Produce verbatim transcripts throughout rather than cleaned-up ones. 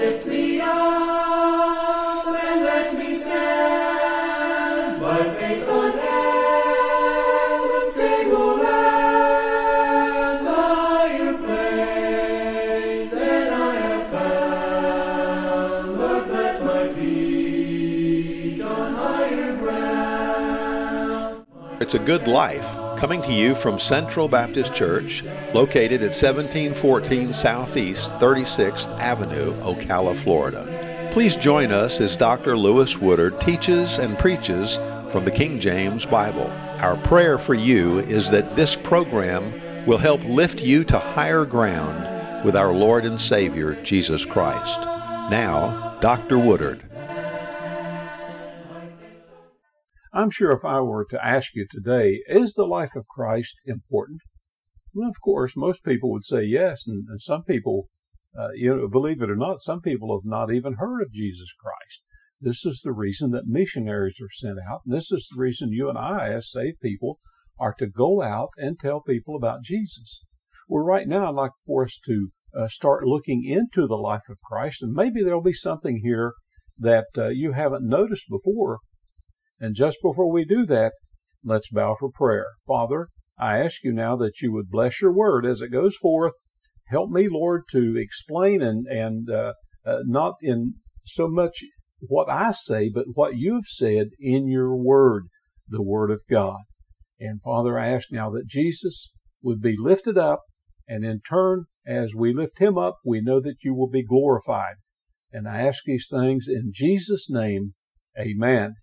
lift me up and let me stand by faith on heaven's stable land, higher place than I have found. Lord, plant my feet on higher ground. It's a Good Life, coming to you from Central Baptist Church, located at seventeen fourteen Southeast thirty-sixth Avenue, Ocala, Florida. Please join us as Doctor Lewis Woodard teaches and preaches from the King James Bible. Our prayer for you is that this program will help lift you to higher ground with our Lord and Savior, Jesus Christ. Now, Doctor Woodard. I'm sure if I were to ask you today, is the life of Christ important? Well, of course, most people would say yes, and, and some people, uh, you know, believe it or not, some people have not even heard of Jesus Christ. This is the reason that missionaries are sent out, and this is the reason you and I, as saved people, are to go out and tell people about Jesus. Well, right now, I'd like for us to uh, start looking into the life of Christ, and maybe there'll be something here that uh, you haven't noticed before. And just before we do that, let's bow for prayer. Father, I ask you now that you would bless your word as it goes forth. Help me, Lord, to explain and, and uh, uh, not in so much what I say, but what you've said in your word, the word of God. And Father, I ask now that Jesus would be lifted up, and in turn, as we lift him up, we know that you will be glorified. And I ask these things in Jesus' name, amen.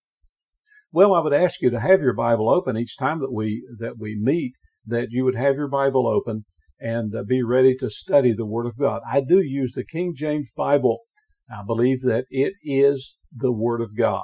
Well, I would ask you to have your Bible open each time that we that we meet, that you would have your Bible open and uh, be ready to study the Word of God. I do use the King James Bible. I believe that it is the Word of God.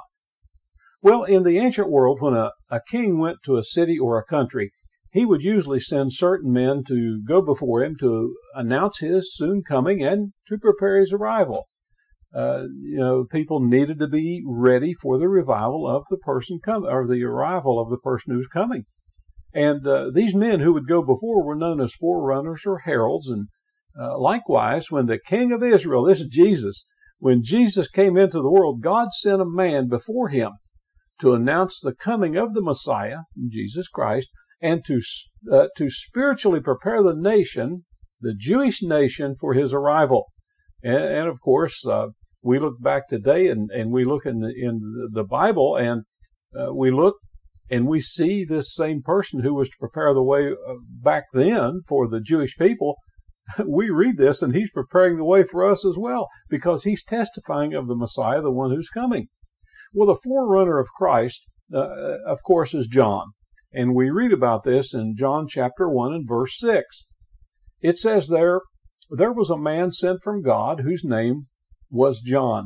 Well, in the ancient world, when a, a king went to a city or a country, he would usually send certain men to go before him to announce his soon coming and to prepare his arrival. Uh, you know, people needed to be ready for the revival of the person come or the arrival of the person who's coming. And uh, these men who would go before were known as forerunners or heralds. And uh, likewise, when the King of Israel, this is Jesus, when Jesus came into the world, God sent a man before him to announce the coming of the Messiah, Jesus Christ, and to uh, to spiritually prepare the nation, the Jewish nation, for his arrival. And, and of course, uh, we look back today and, and we look in the, in the Bible and uh, we look and we see this same person who was to prepare the way uh, back then for the Jewish people. We read this and he's preparing the way for us as well, because he's testifying of the Messiah, the one who's coming. Well, the forerunner of Christ, uh, of course, is John. And we read about this in John chapter one and verse six. It says there, there was a man sent from God whose name was John.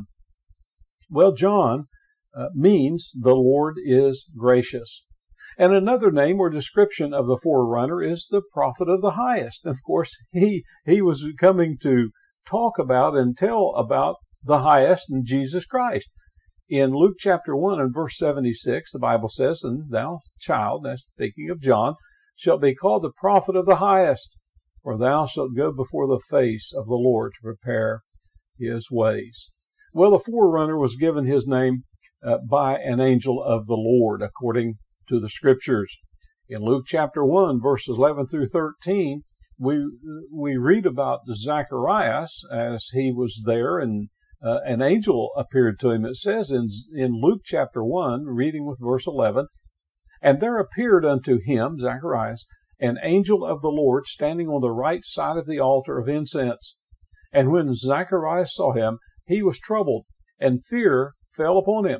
Well, John uh, means the Lord is gracious. And another name or description of the forerunner is the prophet of the highest. And of course, he, he was coming to talk about and tell about the highest and Jesus Christ. In Luke chapter one and verse seventy-six, the Bible says, "And thou, child," that's speaking of John, "shalt be called the prophet of the highest, for thou shalt go before the face of the Lord to prepare his ways." Well, the forerunner was given his name uh, by an angel of the Lord, according to the scriptures. In Luke chapter one, verses eleven through thirteen, we we read about Zacharias as he was there, and uh, an angel appeared to him. It says in, in Luke chapter one, reading with verse eleven, "And there appeared unto him," Zacharias, "an angel of the Lord standing on the right side of the altar of incense. And when Zacharias saw him, he was troubled, and fear fell upon him."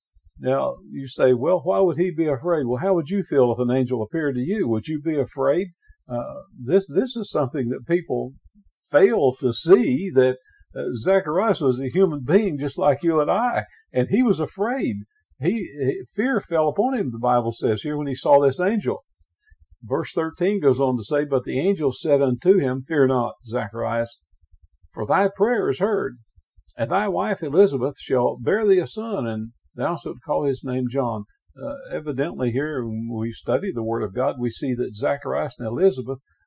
Now, you say, well, why would he be afraid? Well, how would you feel if an angel appeared to you? Would you be afraid? Uh, this this is something that people fail to see, that uh, Zacharias was a human being just like you and I, and he was afraid. He, he fear fell upon him, the Bible says here, when he saw this angel. Verse thirteen goes on to say, "But the angel said unto him, Fear not, Zacharias, for thy prayer is heard, and thy wife Elizabeth shall bear thee a son, and thou shalt call his name John." Uh, evidently here, when we study the Word of God, we see that Zacharias and Elizabeth,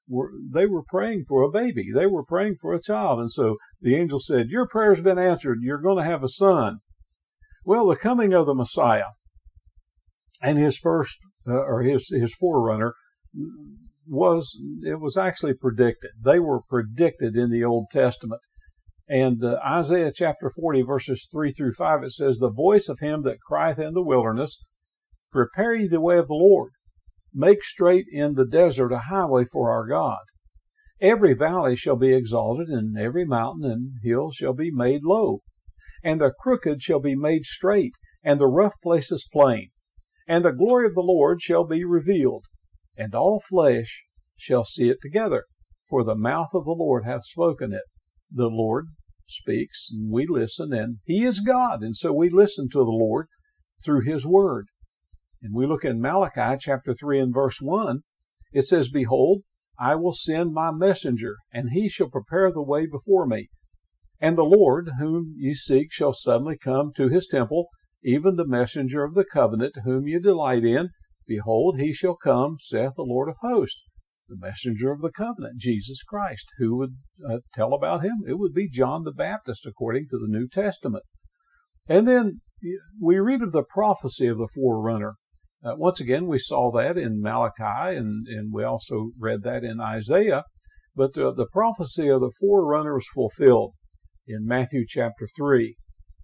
were, they were praying for a baby. They were praying for a child. And so the angel said, your prayer's been answered. You're going to have a son. Well, the coming of the Messiah and his first, uh, or his, his forerunner was, it was actually predicted. They were predicted in the Old Testament. And uh, Isaiah chapter forty, verses three through five, it says, the voice of him that crieth in the wilderness, prepare ye the way of the Lord. Make straight in the desert a highway for our God. Every valley shall be exalted, and every mountain and hill shall be made low. And the crooked shall be made straight, and the rough places plain. And the glory of the Lord shall be revealed, and all flesh shall see it together. For the mouth of the Lord hath spoken it. The Lord speaks, and we listen, and he is God. And so we listen to the Lord through his word. And we look in Malachi chapter three and verse one. It says, behold, I will send my messenger, and he shall prepare the way before me. And the Lord, whom ye seek, shall suddenly come to his temple, even the messenger of the covenant, whom ye delight in. Behold, he shall come, saith the Lord of hosts. The messenger of the covenant, Jesus Christ. Who would uh, tell about him? It would be John the Baptist, according to the New Testament. And then we read of the prophecy of the forerunner. Uh, once again, we saw that in Malachi, and, and we also read that in Isaiah. But the, the prophecy of the forerunner was fulfilled in Matthew chapter three,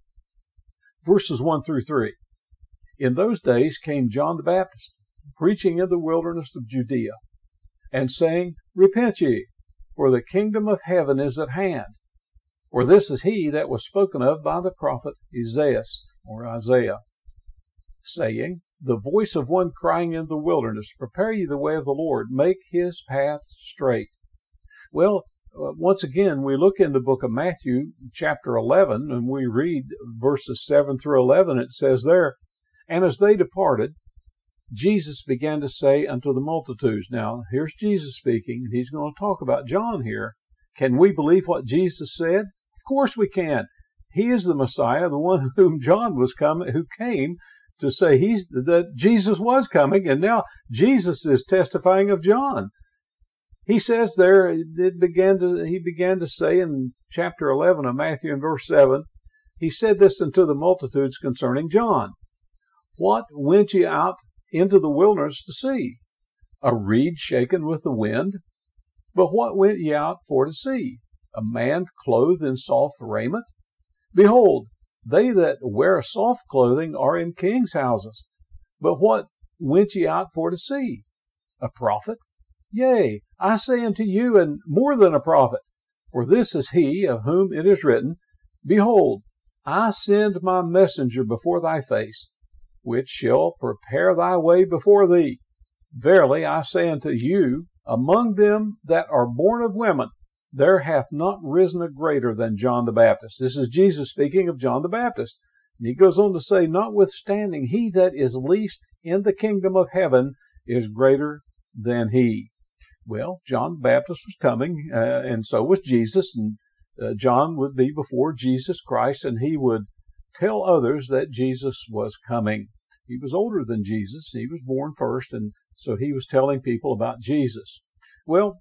verses one through three. In those days came John the Baptist, preaching in the wilderness of Judea, and saying, repent ye, for the kingdom of heaven is at hand. For this is he that was spoken of by the prophet Isaiah, or Isaiah, saying, the voice of one crying in the wilderness, prepare ye the way of the Lord, make his path straight. Well, uh, once again, we look in the book of Matthew, chapter eleven, and we read verses seven through eleven. It says there, and as they departed, Jesus began to say unto the multitudes. Now, here's Jesus speaking, and he's going to talk about John here. Can we believe what Jesus said? Of course we can. He is the Messiah, the one whom John was coming, who came to say he's, that Jesus was coming, and now Jesus is testifying of John. He says there, it began to, he began to say in chapter eleven of Matthew and verse seven, he said this unto the multitudes concerning John. What went ye out into the wilderness to see? A reed shaken with the wind? But what went ye out for to see? A man clothed in soft raiment? Behold, they that wear soft clothing are in kings' houses. But what went ye out for to see? A prophet? Yea, I say unto you, and more than a prophet. For this is he of whom it is written, behold, I send my messenger before thy face, which shall prepare thy way before thee. Verily I say unto you, among them that are born of women, there hath not risen a greater than John the Baptist. This is Jesus speaking of John the Baptist. And he goes on to say, notwithstanding, he that is least in the kingdom of heaven is greater than he. Well, John the Baptist was coming, uh, and so was Jesus, and uh, John would be before Jesus Christ, and he would tell others that Jesus was coming. He was older than Jesus. He was born first, and so he was telling people about Jesus. Well,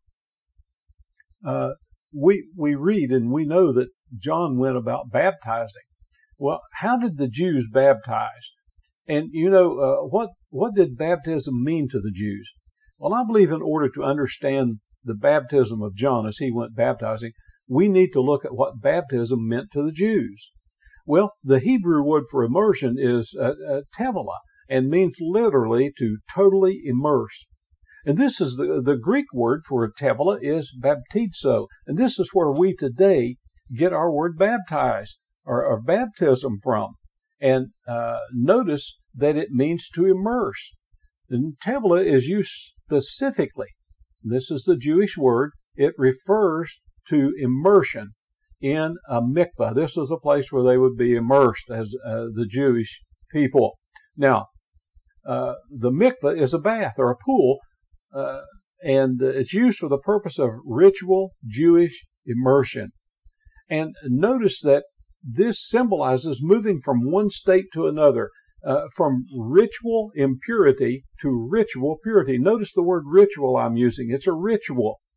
uh, we we read and we know that John went about baptizing. Well, how did the Jews baptize? And you know, uh, what what did baptism mean to the Jews? Well, I believe in order to understand the baptism of John as he went baptizing, we need to look at what baptism meant to the Jews. Well, the Hebrew word for immersion is uh, uh, tevilah, and means literally to totally immerse. And this is the, the Greek word for tevilah is baptizo, and this is where we today get our word baptized, or, or baptism from. And uh, notice that it means to immerse. And tevilah is used specifically. This is the Jewish word. It refers to immersion in a mikvah. This was a place where they would be immersed as uh, the Jewish people. Now, uh, the mikvah is a bath or a pool, uh, and it's used for the purpose of ritual Jewish immersion. And notice that this symbolizes moving from one state to another, uh, from ritual impurity to ritual purity. Notice the word ritual I'm using. It's a ritual.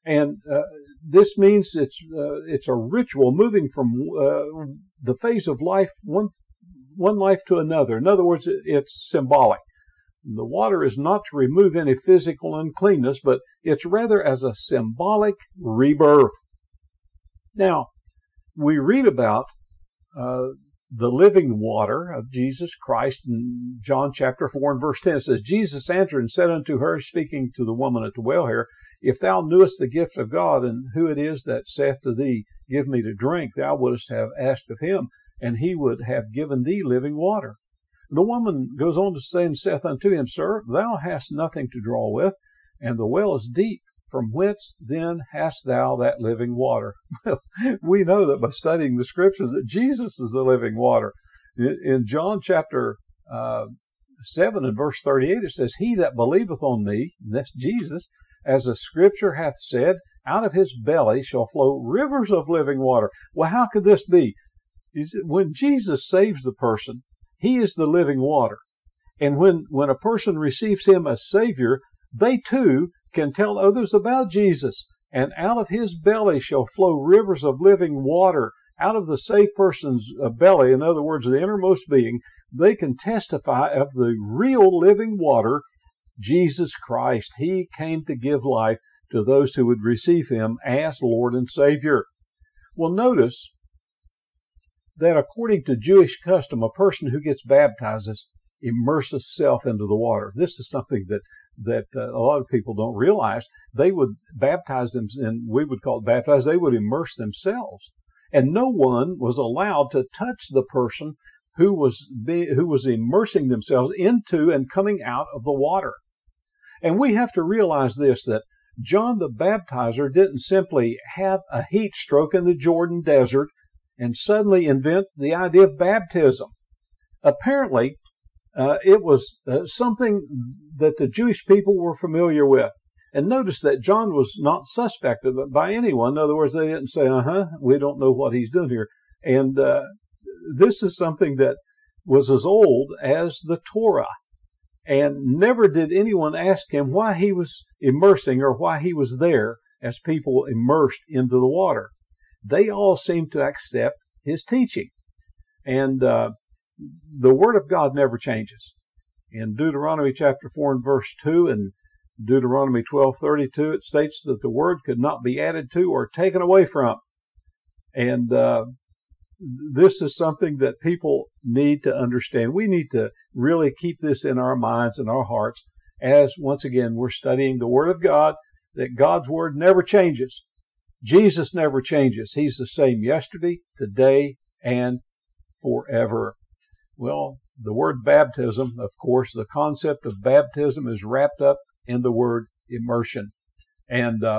And uh, this means it's uh, it's a ritual moving from uh, the phase of life, one one life to another. In other words, it's symbolic. The water is not to remove any physical uncleanness, but it's rather as a symbolic rebirth. Now, we read about uh, the living water of Jesus Christ in John chapter four and verse ten. It says, Jesus answered and said unto her, speaking to the woman at the well here, if thou knewest the gift of God and who it is that saith to thee, give me to drink, thou wouldst have asked of him, and he would have given thee living water. The woman goes on to say and saith unto him, Sir, thou hast nothing to draw with, and the well is deep. From whence then hast thou that living water? Well, we know that by studying the scriptures that Jesus is the living water. In, in John chapter uh, seven and verse thirty-eight, it says, He that believeth on me, that's Jesus, as the scripture hath said, out of his belly shall flow rivers of living water. Well, how could this be? When Jesus saves the person, he is the living water. And when, when a person receives him as Savior, they too can tell others about Jesus. And out of his belly shall flow rivers of living water. Out of the saved person's belly, in other words, the innermost being, they can testify of the real living water, Jesus Christ. He came to give life to those who would receive him as Lord and Savior. Well, notice that according to Jewish custom, a person who gets baptized immerses self into the water. This is something that that uh, a lot of people don't realize. They would baptize them, and we would call it baptize. They would immerse themselves, and no one was allowed to touch the person who was be, who was immersing themselves into and coming out of the water. And we have to realize this, that John the Baptizer didn't simply have a heat stroke in the Jordan desert and suddenly invent the idea of baptism. Apparently, uh, it was uh, something that the Jewish people were familiar with. And notice that John was not suspected by anyone. In other words, they didn't say, uh-huh, we don't know what he's doing here. And uh, this is something that was as old as the Torah. And never did anyone ask him why he was immersing or why he was there as people immersed into the water. They all seemed to accept his teaching. And uh, the Word of God never changes. In Deuteronomy chapter four and verse two and Deuteronomy twelve thirty-two, it states that the Word could not be added to or taken away from. And uh, this is something that people need to understand. We need to really keep this in our minds and our hearts as, once again, we're studying the Word of God, that God's Word never changes. Jesus never changes. He's the same yesterday, today, and forever. Well, the word baptism, of course, the concept of baptism is wrapped up in the word immersion. And uh,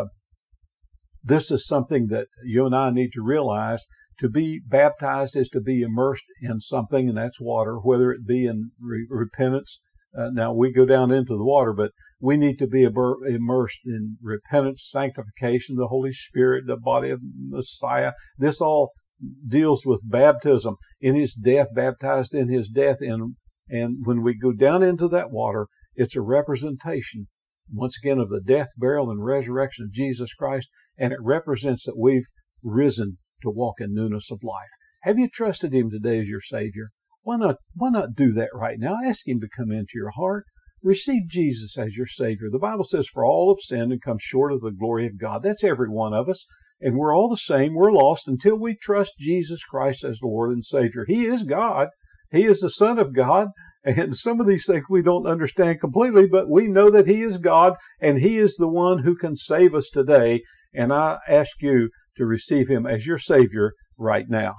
this is something that you and I need to realize. To be baptized is to be immersed in something, and that's water, whether it be in re- repentance. Uh, now, we go down into the water, but we need to be immersed in repentance, sanctification, the Holy Spirit, the body of Messiah. This all deals with baptism. In his death, baptized in his death. And, and when we go down into that water, it's a representation, once again, of the death, burial, and resurrection of Jesus Christ. And it represents that we've risen to walk in newness of life. Have you trusted him today as your Savior? Why not, why not do that right now? Ask him to come into your heart. Receive Jesus as your Savior. The Bible says, for all have sinned and come short of the glory of God. That's every one of us. And we're all the same. We're lost until we trust Jesus Christ as Lord and Savior. He is God. He is the Son of God. And some of these things we don't understand completely, but we know that he is God and he is the one who can save us today. And I ask you to receive him as your Savior right now.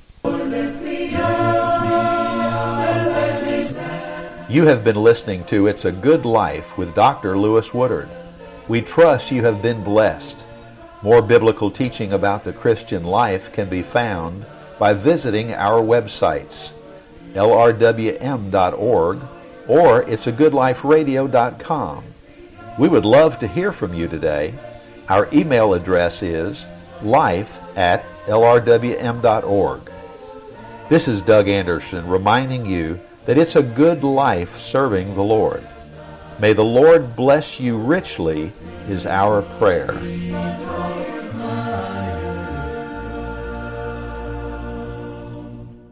You have been listening to It's a Good Life with Doctor Lewis Woodard. We trust you have been blessed. More biblical teaching about the Christian life can be found by visiting our websites, L R W M dot org or it's a good life radio dot com. We would love to hear from you today. Our email address is life at L R W M dot org. This is Doug Anderson reminding you that it's a good life serving the Lord. May the Lord bless you richly is our prayer.